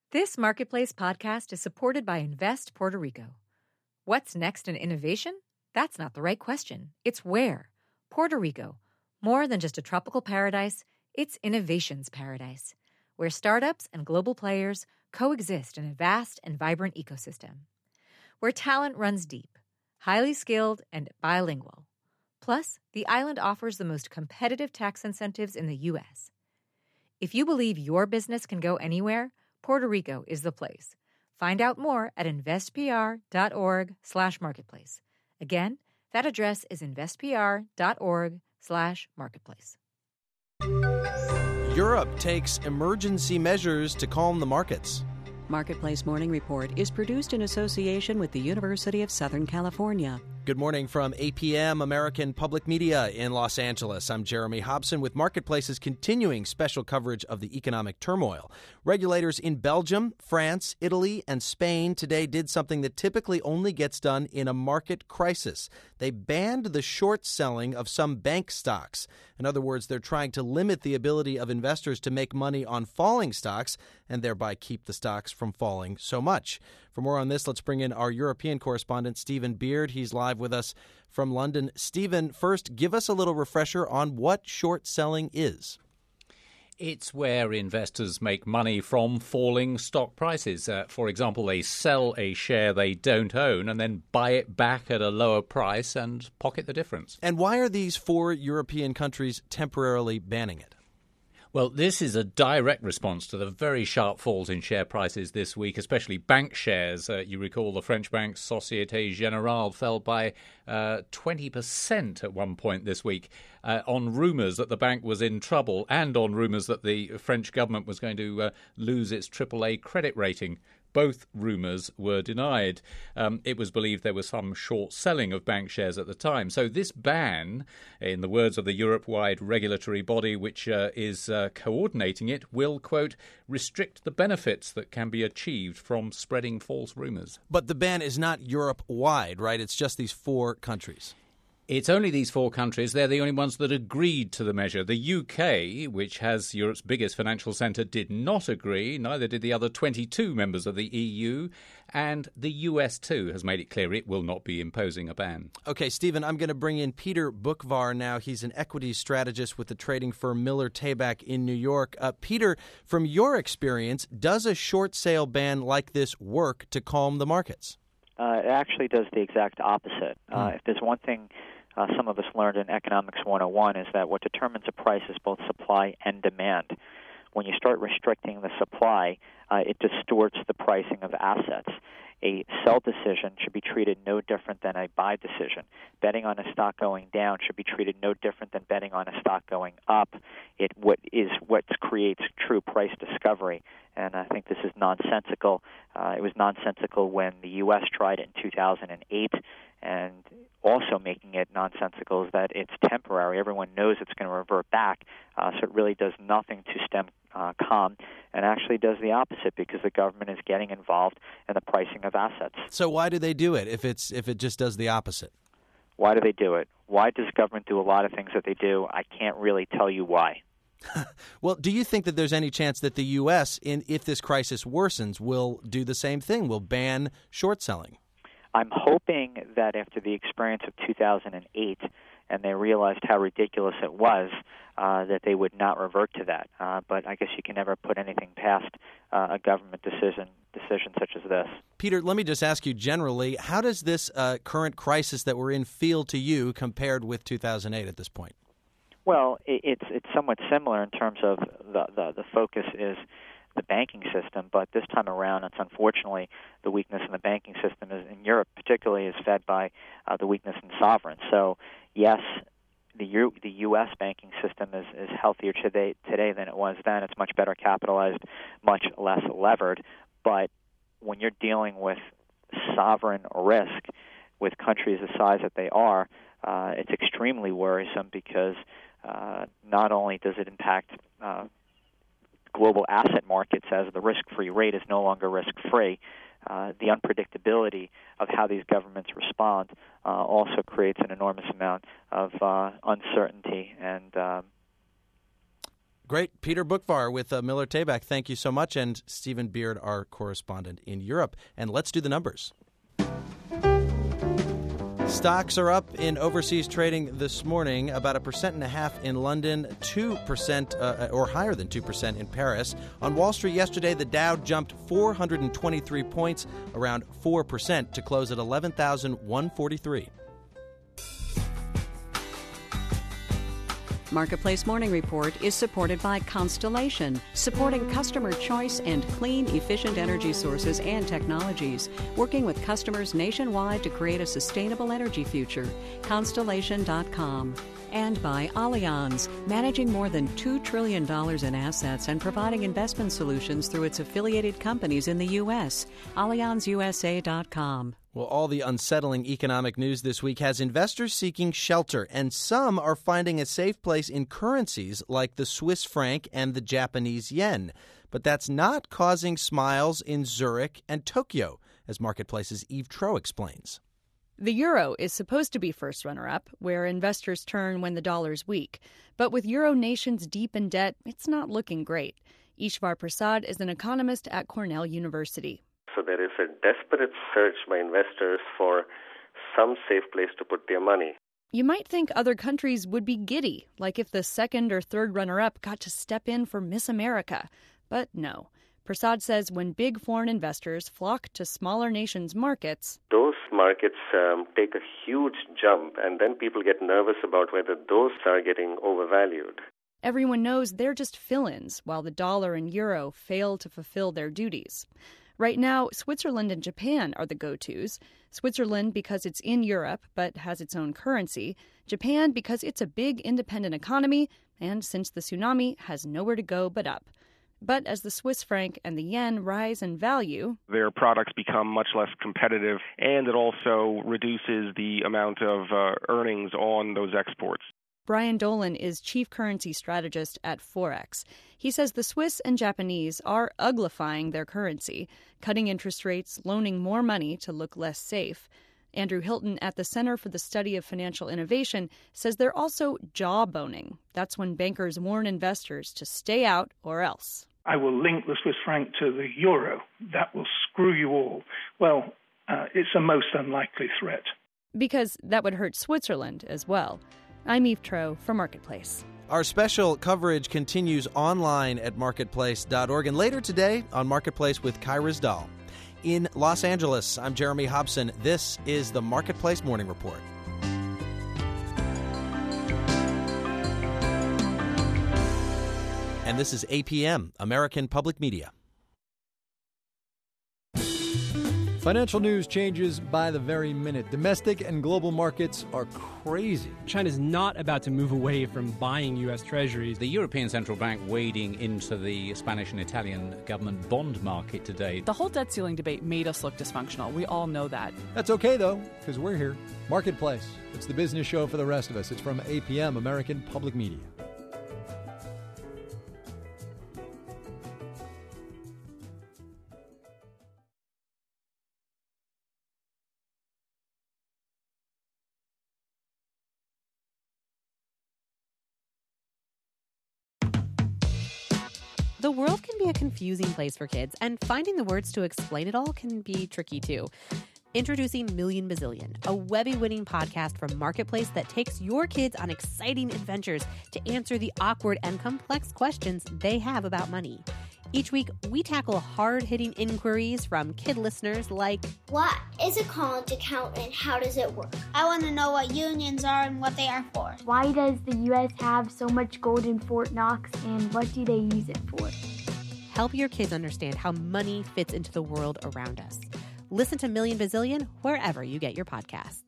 This Marketplace podcast is supported by Invest Puerto Rico. What's next in innovation? That's not the right question. It's where. Puerto Rico. More than just a tropical paradise, it's innovation's paradise, where startups and global players coexist in a vast and vibrant ecosystem. Where talent runs deep, highly skilled, and bilingual. Plus, the island offers the most competitive tax incentives in the U.S. If you believe your business can go anywhere, Puerto Rico is the place. Find out more at investpr.org/marketplace. Again, that address is investpr.org/marketplace. Europe takes emergency measures to calm the markets. Marketplace Morning Report is produced in association with the University of Southern California. Good morning from APM, American Public Media in Los Angeles. I'm Jeremy Hobson with Marketplace's continuing special coverage of the economic turmoil. Regulators in Belgium, France, Italy, and Spain today did something that typically only gets done in a market crisis. They banned the short selling of some bank stocks. In other words, they're trying to limit the ability of investors to make money on falling stocks and thereby keep the stocks from falling so much. For more on this, let's bring in our European correspondent, Stephen Beard. He's live with us from London. Stephen, first, give us a little refresher on what short selling is. It's where investors make money from falling stock prices. For example, they sell a share they don't own and then buy it back at a lower price and pocket the difference. And why are these 4 European countries temporarily banning it? Well, this is a direct response to the very sharp falls in share prices this week, especially bank shares. You recall the French bank Société Générale fell by 20% at one point this week on rumours that the bank was in trouble and on rumours that the French government was going to lose its AAA credit rating. Both rumours were denied. It was believed there was some short selling of bank shares at the time. So this ban, in the words of the Europe-wide regulatory body which is coordinating it, will, quote, restrict the benefits that can be achieved from spreading false rumours. But the ban is not Europe-wide, right? It's just these 4 countries. It's only these 4 countries. They're the only ones that agreed to the measure. The UK, which has Europe's biggest financial centre, did not agree. Neither did the other 22 members of the EU. And the US, too, has made it clear it will not be imposing a ban. Okay, Stephen, I'm going to bring in Peter Boockvar now. He's an equities strategist with the trading firm Miller Tabak in New York. Peter, from your experience, does a short sale ban like this work to calm the markets? It actually does the exact opposite. If there's one thing some of us learned in Economics 101 is that what determines a price is both supply and demand. When you start restricting the supply, it distorts the pricing of assets. A sell decision should be treated no different than a buy decision. Betting on a stock going down should be treated no different than betting on a stock going up. What creates true price discovery. And I think this is nonsensical. It was nonsensical when the U.S. tried it in 2008, and also making it nonsensical is that it's temporary. Everyone knows it's going to revert back, so it really does nothing to stem calm, and actually does the opposite because the government is getting involved in the pricing of assets. So why do they do it if it just does the opposite? Why do they do it? Why does government do a lot of things that they do? I can't really tell you why. Well, do you think that there's any chance that the U.S., if this crisis worsens, will do the same thing, will ban short selling? I'm hoping that after the experience of 2008 and they realized how ridiculous it was, that they would not revert to that. But I guess you can never put anything past a government decision such as this. Peter, let me just ask you generally, how does this current crisis that we're in feel to you compared with 2008 at this point? Well, it's somewhat similar in terms of the focus is the banking system, but this time around, it's unfortunately the weakness in the banking system is in Europe, particularly, is fed by the weakness in sovereigns. So, yes, the U.S. banking system is healthier today than it was then. It's much better capitalized, much less levered. But when you're dealing with sovereign risk with countries the size that they are, it's extremely worrisome because not only does it impact global asset markets as the risk-free rate is no longer risk-free, the unpredictability of how these governments respond also creates an enormous amount of uncertainty and Great. Peter Boockvar with Miller Tabak. Thank you so much. And Stephen Beard, our correspondent in Europe. And let's do the numbers. Stocks are up in overseas trading this morning, about 1.5% in London, 2% or higher than 2% in Paris. On Wall Street yesterday, the Dow jumped 423 points, around 4%, to close at 11,143. Marketplace Morning Report is supported by Constellation, supporting customer choice and clean, efficient energy sources and technologies, working with customers nationwide to create a sustainable energy future. Constellation.com. And by Allianz, managing more than $2 trillion in assets and providing investment solutions through its affiliated companies in the U.S. AllianzUSA.com. Well, all the unsettling economic news this week has investors seeking shelter, and some are finding a safe place in currencies like the Swiss franc and the Japanese yen. But that's not causing smiles in Zurich and Tokyo, as Marketplace's Eve Troe explains. The euro is supposed to be first runner-up, where investors turn when the dollar's weak. But with euro nations deep in debt, it's not looking great. Ishvar Prasad is an economist at Cornell University. So there is a desperate search by investors for some safe place to put their money. You might think other countries would be giddy, like if the second or third runner-up got to step in for Miss America. But no. Prasad says when big foreign investors flock to smaller nations' markets, those markets take a huge jump, and then people get nervous about whether those are getting overvalued. Everyone knows they're just fill-ins, while the dollar and euro fail to fulfill their duties. Right now, Switzerland and Japan are the go-tos. Switzerland because it's in Europe but has its own currency. Japan because it's a big independent economy and, since the tsunami, has nowhere to go but up. But as the Swiss franc and the yen rise in value, their products become much less competitive, and it also reduces the amount of earnings on those exports. Brian Dolan is chief currency strategist at Forex. He says the Swiss and Japanese are uglifying their currency, cutting interest rates, loaning more money to look less safe. Andrew Hilton at the Center for the Study of Financial Innovation says they're also jawboning. That's when bankers warn investors to stay out or else. I will link the Swiss franc to the euro. That will screw you all. Well, it's a most unlikely threat. Because that would hurt Switzerland as well. I'm Eve Troe for Marketplace. Our special coverage continues online at marketplace.org and later today on Marketplace with Kyra Zdal. In Los Angeles, I'm Jeremy Hobson. This is the Marketplace Morning Report. And this is APM, American Public Media. Financial news changes by the very minute. Domestic and global markets are crazy. China's not about to move away from buying U.S. treasuries. The European Central Bank wading into the Spanish and Italian government bond market today. The whole debt ceiling debate made us look dysfunctional. We all know that. That's okay, though, because we're here. Marketplace. It's the business show for the rest of us. It's from APM, American Public Media. The world can be a confusing place for kids, and finding the words to explain it all can be tricky too. Introducing Million Bazillion, a Webby-winning podcast from Marketplace that takes your kids on exciting adventures to answer the awkward and complex questions they have about money. Each week, we tackle hard-hitting inquiries from kid listeners like, what is a college account and how does it work? I want to know what unions are and what they are for. Why does the U.S. have so much gold in Fort Knox and what do they use it for? Help your kids understand how money fits into the world around us. Listen to Million Bazillion wherever you get your podcasts.